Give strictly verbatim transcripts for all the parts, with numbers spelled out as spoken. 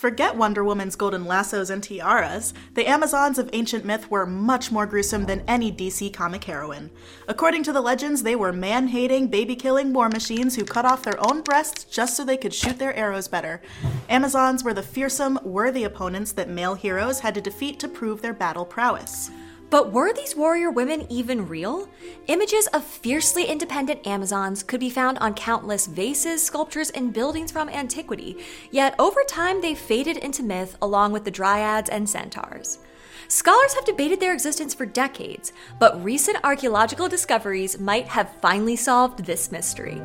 Forget Wonder Woman's golden lassos and tiaras. The Amazons of ancient myth were much more gruesome than any D C comic heroine. According to the legends, they were man-hating, baby-killing war machines who cut off their own breasts just so they could shoot their arrows better. Amazons were the fearsome, worthy opponents that male heroes had to defeat to prove their battle prowess. But were these warrior women even real? Images of fiercely independent Amazons could be found on countless vases, sculptures, and buildings from antiquity, yet over time they faded into myth along with the dryads and centaurs. Scholars have debated their existence for decades, but recent archaeological discoveries might have finally solved this mystery.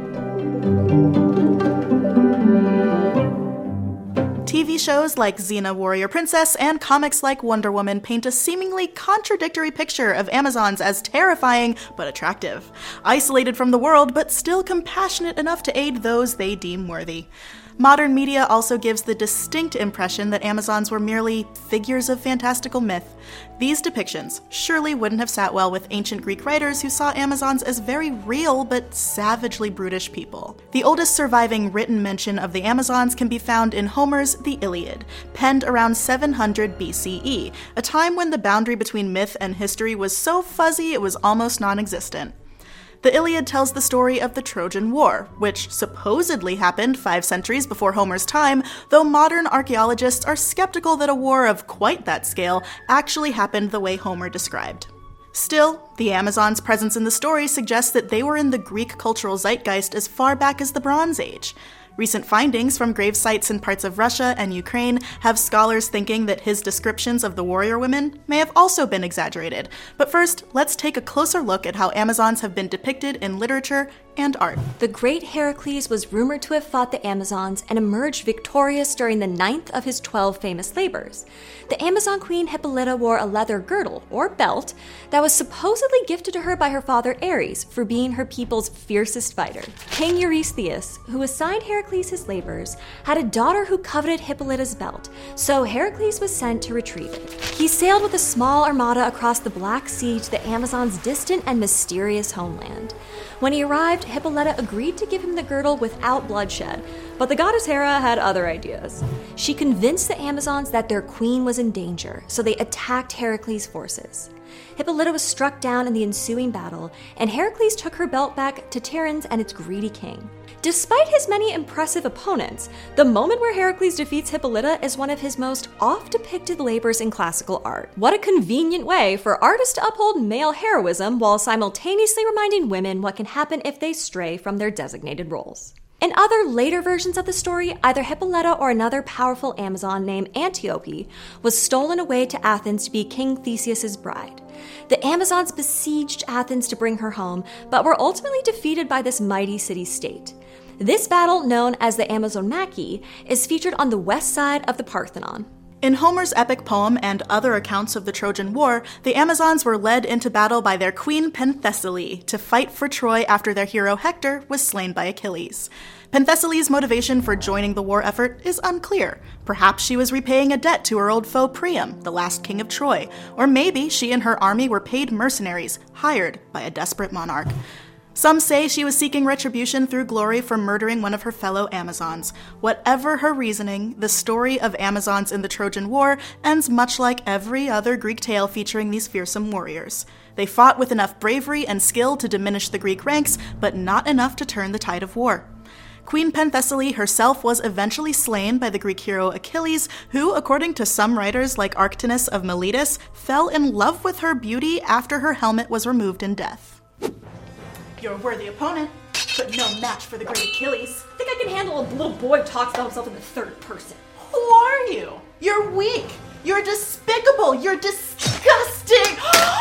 T V shows like Xena Warrior Princess and comics like Wonder Woman paint a seemingly contradictory picture of Amazons as terrifying but attractive, isolated from the world but still compassionate enough to aid those they deem worthy. Modern media also gives the distinct impression that Amazons were merely figures of fantastical myth. These depictions surely wouldn't have sat well with ancient Greek writers who saw Amazons as very real but savagely brutish people. The oldest surviving written mention of the Amazons can be found in Homer's The Iliad, penned around seven hundred B C E, a time when the boundary between myth and history was so fuzzy it was almost non-existent. The Iliad tells the story of the Trojan War, which supposedly happened five centuries before Homer's time, though modern archaeologists are skeptical that a war of quite that scale actually happened the way Homer described. Still, the Amazons' presence in the story suggests that they were in the Greek cultural zeitgeist as far back as the Bronze Age. Recent findings from grave sites in parts of Russia and Ukraine have scholars thinking that his descriptions of the warrior women may have also been exaggerated. But first, let's take a closer look at how Amazons have been depicted in literature and art. The great Heracles was rumored to have fought the Amazons and emerged victorious during the ninth of his twelve famous labors. The Amazon queen Hippolyta wore a leather girdle, or belt, that was supposedly gifted to her by her father Ares for being her people's fiercest fighter. King Eurystheus, who assigned Heracles his labors, had a daughter who coveted Hippolyta's belt, so Heracles was sent to retrieve it. He sailed with a small armada across the Black Sea to the Amazons' distant and mysterious homeland. When he arrived, Hippolyta agreed to give him the girdle without bloodshed, but the goddess Hera had other ideas. She convinced the Amazons that their queen was in danger, so they attacked Heracles' forces. Hippolyta was struck down in the ensuing battle, and Heracles took her belt back to Tiryns and its greedy king. Despite his many impressive opponents, the moment where Heracles defeats Hippolyta is one of his most oft-depicted labors in classical art. What a convenient way for artists to uphold male heroism while simultaneously reminding women what can happen if they stray from their designated roles. In other later versions of the story, either Hippolyta or another powerful Amazon named Antiope was stolen away to Athens to be King Theseus's bride. The Amazons besieged Athens to bring her home, but were ultimately defeated by this mighty city-state. This battle, known as the Amazonmachy, is featured on the west side of the Parthenon. In Homer's epic poem and other accounts of the Trojan War, the Amazons were led into battle by their queen Penthesilea to fight for Troy after their hero Hector was slain by Achilles. Penthesilea's motivation for joining the war effort is unclear. Perhaps she was repaying a debt to her old foe Priam, the last king of Troy, or maybe she and her army were paid mercenaries, hired by a desperate monarch. Some say she was seeking retribution through glory for murdering one of her fellow Amazons. Whatever her reasoning, the story of Amazons in the Trojan War ends much like every other Greek tale featuring these fearsome warriors. They fought with enough bravery and skill to diminish the Greek ranks, but not enough to turn the tide of war. Queen Penthesilea herself was eventually slain by the Greek hero Achilles, who, according to some writers like Arctinus of Miletus, fell in love with her beauty after her helmet was removed in death. You're a worthy opponent, but no match for the great Achilles. I think I can handle a little boy who talks about himself in the third person. Who are you? You're weak. You're despicable. You're disgusting.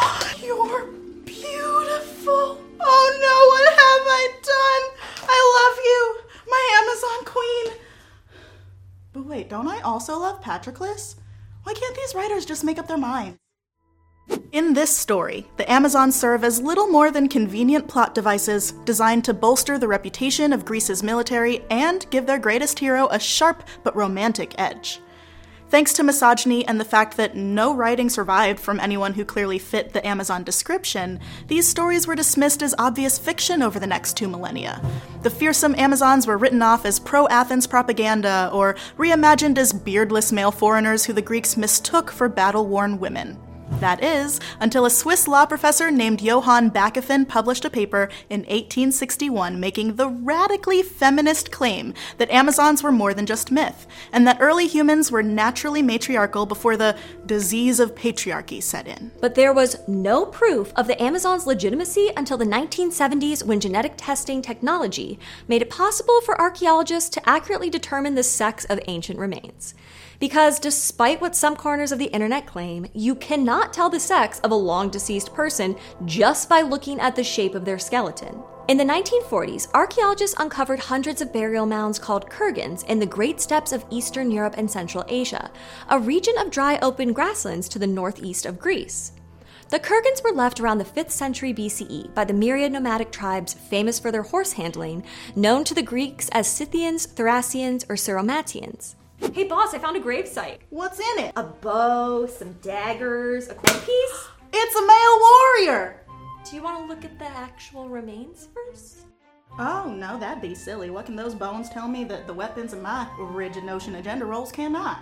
You're beautiful. Oh no, what have I done? I love you, my Amazon queen. But wait, don't I also love Patroclus? Why can't these writers just make up their minds? In this story, the Amazons serve as little more than convenient plot devices designed to bolster the reputation of Greece's military and give their greatest hero a sharp but romantic edge. Thanks to misogyny and the fact that no writing survived from anyone who clearly fit the Amazon description, these stories were dismissed as obvious fiction over the next two millennia. The fearsome Amazons were written off as pro-Athens propaganda or reimagined as beardless male foreigners who the Greeks mistook for battle-worn women. That is, until a Swiss law professor named Johann Bachofen published a paper in eighteen sixty-one making the radically feminist claim that Amazons were more than just myth, and that early humans were naturally matriarchal before the disease of patriarchy set in. But there was no proof of the Amazons' legitimacy until the nineteen seventies, when genetic testing technology made it possible for archaeologists to accurately determine the sex of ancient remains. Because despite what some corners of the internet claim, you cannot tell the sex of a long-deceased person just by looking at the shape of their skeleton. In the nineteen forties, archaeologists uncovered hundreds of burial mounds called kurgans in the Great Steppes of Eastern Europe and Central Asia, a region of dry open grasslands to the northeast of Greece. The kurgans were left around the fifth century B C E by the myriad nomadic tribes famous for their horse handling, known to the Greeks as Scythians, Thracians, or Syromattians. Hey boss, I found a gravesite. What's in it? A bow, some daggers, a coin piece. It's a male warrior! Do you want to look at the actual remains first? Oh, no, that'd be silly. What can those bones tell me that the weapons in my rigid notion of gender roles cannot?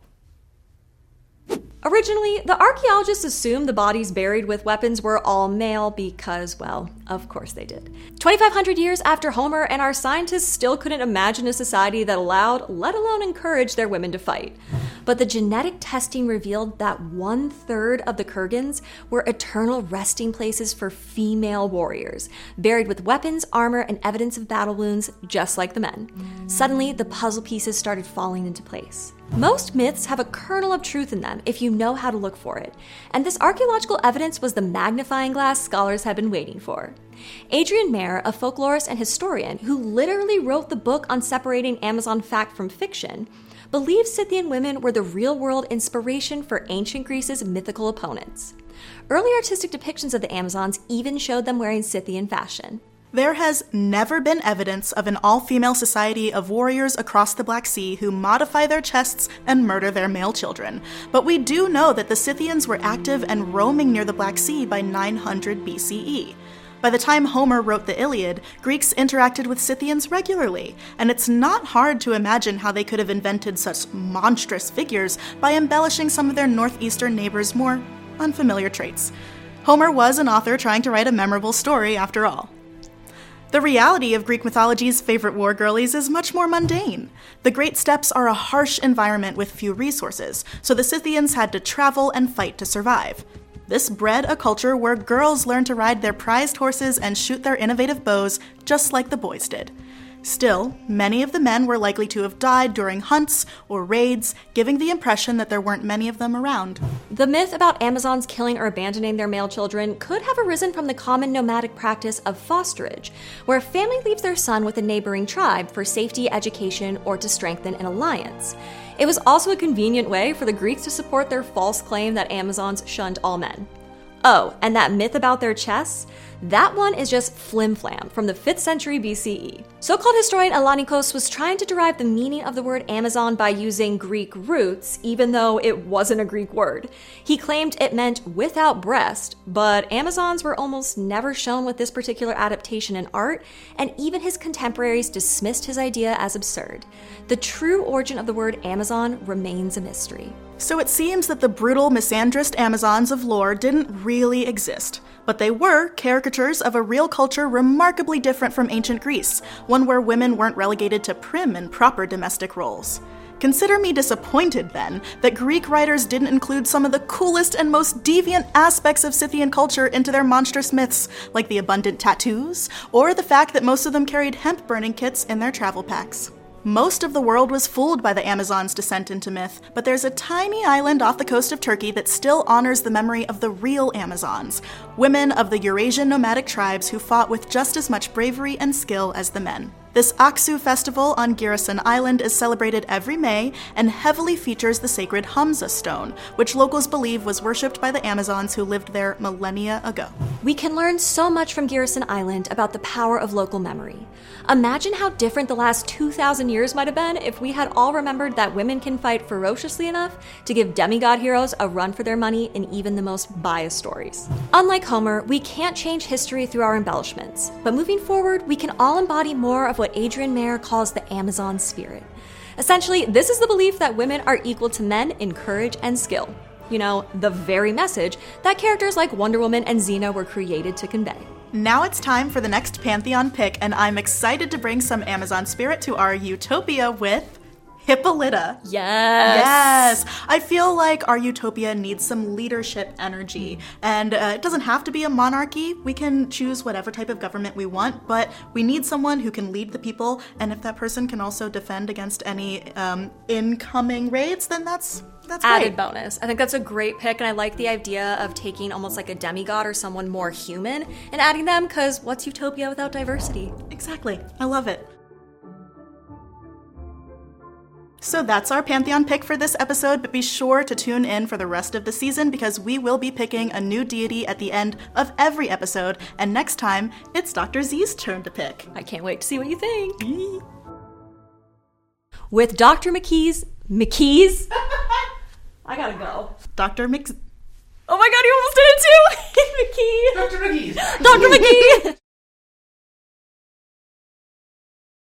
Originally, the archaeologists assumed the bodies buried with weapons were all male because, well, of course they did. twenty-five hundred years after Homer, and our scientists still couldn't imagine a society that allowed, let alone encouraged, their women to fight. But the genetic testing revealed that one-third of the kurgans were eternal resting places for female warriors, buried with weapons, armor, and evidence of battle wounds, just like the men. Suddenly, the puzzle pieces started falling into place. Most myths have a kernel of truth in them if you know how to look for it, and this archaeological evidence was the magnifying glass scholars had been waiting for. Adrian Mayer, a folklorist and historian who literally wrote the book on separating Amazon fact from fiction, believes Scythian women were the real-world inspiration for ancient Greece's mythical opponents. Early artistic depictions of the Amazons even showed them wearing Scythian fashion. There has never been evidence of an all-female society of warriors across the Black Sea who modify their chests and murder their male children, but we do know that the Scythians were active and roaming near the Black Sea by nine hundred B C E. By the time Homer wrote the Iliad, Greeks interacted with Scythians regularly, and it's not hard to imagine how they could have invented such monstrous figures by embellishing some of their northeastern neighbors' more unfamiliar traits. Homer was an author trying to write a memorable story, after all. The reality of Greek mythology's favorite war girlies is much more mundane. The Great Steppes are a harsh environment with few resources, so the Scythians had to travel and fight to survive. This bred a culture where girls learned to ride their prized horses and shoot their innovative bows just like the boys did. Still, many of the men were likely to have died during hunts or raids, giving the impression that there weren't many of them around. The myth about Amazons killing or abandoning their male children could have arisen from the common nomadic practice of fosterage, where a family leaves their son with a neighboring tribe for safety, education, or to strengthen an alliance. It was also a convenient way for the Greeks to support their false claim that Amazons shunned all men. Oh, and that myth about their chests? That one is just flim-flam from the fifth century B C E. So-called historian Alanikos was trying to derive the meaning of the word Amazon by using Greek roots, even though it wasn't a Greek word. He claimed it meant without breast, but Amazons were almost never shown with this particular adaptation in art, and even his contemporaries dismissed his idea as absurd. The true origin of the word Amazon remains a mystery. So it seems that the brutal, misandrist Amazons of lore didn't really exist, but they were caricatures of a real culture remarkably different from ancient Greece, one where women weren't relegated to prim and proper domestic roles. Consider me disappointed, then, that Greek writers didn't include some of the coolest and most deviant aspects of Scythian culture into their monstrous myths, like the abundant tattoos, or the fact that most of them carried hemp-burning kits in their travel packs. Most of the world was fooled by the Amazons' descent into myth, but there's a tiny island off the coast of Turkey that still honors the memory of the real Amazons, women of the Eurasian nomadic tribes who fought with just as much bravery and skill as the men. This Aksu festival on Giresun Island is celebrated every May and heavily features the sacred Hamza stone, which locals believe was worshipped by the Amazons who lived there millennia ago. We can learn so much from Giresun Island about the power of local memory. Imagine how different the last two thousand years might have been if we had all remembered that women can fight ferociously enough to give demigod heroes a run for their money in even the most biased stories. Unlike Homer, we can't change history through our embellishments, but moving forward, we can all embody more of what Adrienne Mayor calls the Amazon spirit. Essentially, this is the belief that women are equal to men in courage and skill. You know, the very message that characters like Wonder Woman and Xena were created to convey. Now it's time for the next Pantheon pick, and I'm excited to bring some Amazon spirit to our utopia with Hippolyta. Yes. Yes. I feel like our utopia needs some leadership energy. And uh, it doesn't have to be a monarchy. We can choose whatever type of government we want, but we need someone who can lead the people. And if that person can also defend against any um, incoming raids, then that's that's great. Added bonus. I think that's a great pick, and I like the idea of taking almost like a demigod or someone more human and adding them, because what's utopia without diversity? Exactly. I love it. So that's our Pantheon pick for this episode, but be sure to tune in for the rest of the season because we will be picking a new deity at the end of every episode, and next time, it's Doctor Z's turn to pick. I can't wait to see what you think. With Doctor McKee's... McKee's? I gotta go. Doctor Mc... Oh my god, you almost did it too!